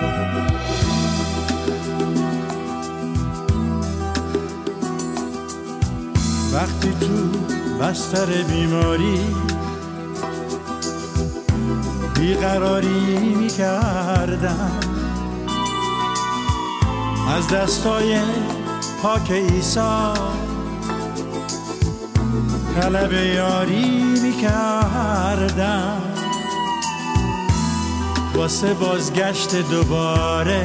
وقتی تو بستر بیماری بیقراری میکردم، از دستای پاک عیسی طلب یاری میکردم، واسه بازگشت دوباره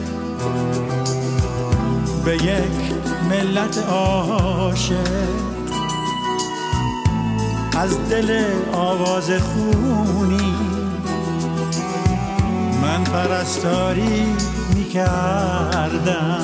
به یک ملت عاشق، از دل آواز خونی من پرستاری میکردم.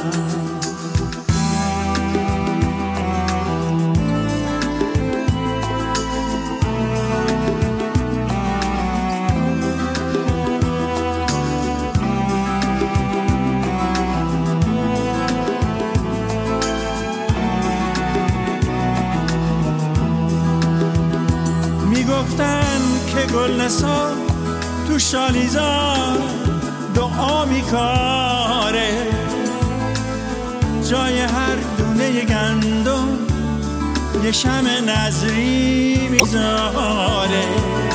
میگفتن که گل نسا تو شالیزار دعا میکاره، جای هر دونه گندم یه شمع نظری میذاره.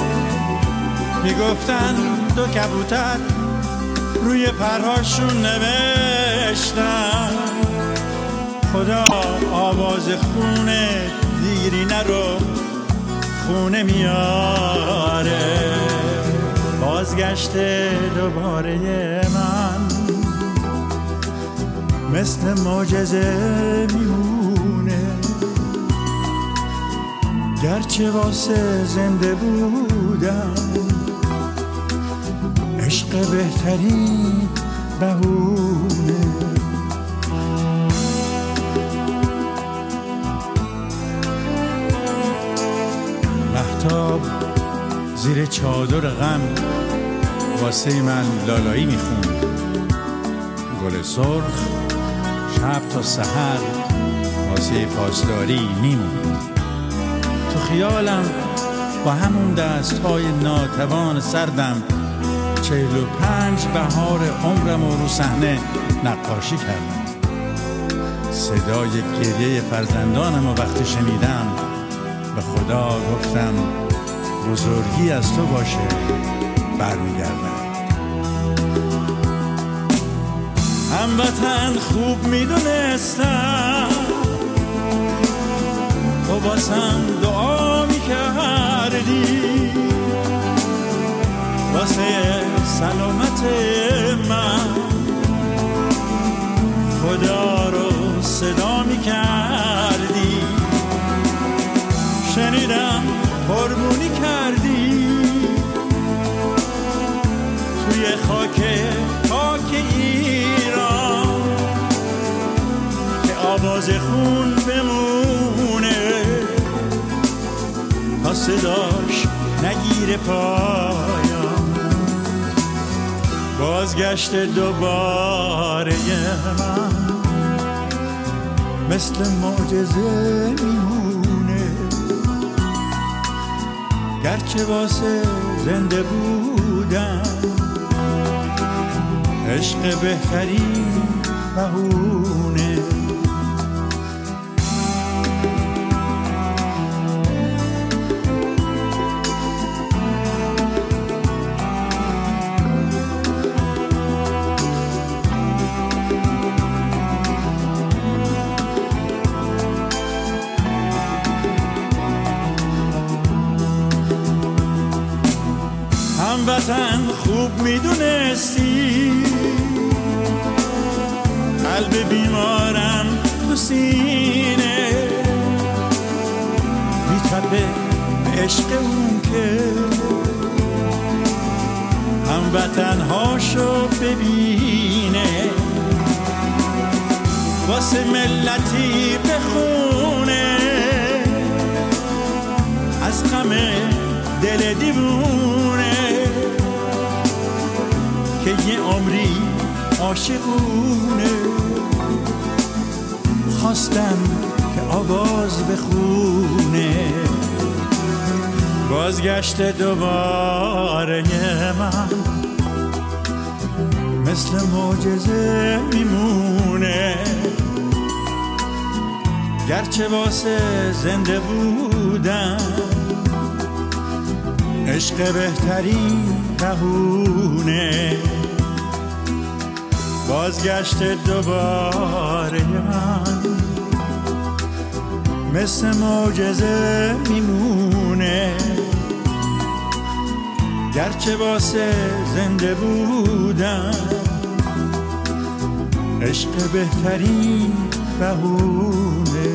میگفتن دو کبوتر روی پرهاشون نوشتن خدا آواز خونه دیرینه رو خونه میاره. بازگشت دوباره من مثل معجزه میمونه، گرچه واسه زنده بودم عشق بهترین بهونه. مهتاب زیر چادر غم واسه من لالایی میخوند، گل سرخ شب تا سحر واسه پاسداری میموند. تو خیالم با همون دستهای ناتوان سردم 45 بهار عمرم رو صحنه نقاشی کردم. صدای گریه فرزندانم و وقتی شنیدم به خدا گفتم بزرگی از تو باشه، برمیگردم. هموطن خوب میدونستم تو باسم دعا میکردی واسه سلامت من، خدا رو صدا میکردی. شنیدم قربونی کردی توی خاک ایران که آواز خون بمونه تا صداش نگیره پایان. بازگشت دوباره من مثل معجزه میمونه، گرچه واسه زنده بودم عشق بهترین بهونه. هموطن خوب میدونستی قلب بیمارم تو سینه میتپه به عشق اون که هموطن هاشو ببینه، واسه ملتی بخونه از غم دل دیوونه که یه عمری عاشقونه. خواستم که آواز بخونه، بازگشت دوباره من مثل معجزه میمونه، گرچه واسه زنده بودن عشق بهترین بهونه. بازگشت دوباره من مثل معجزه میمونه، گرچه واسه زنده بودن عشق بهترین بهونه،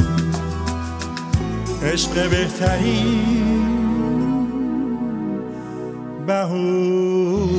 عشق بهترین بهونه.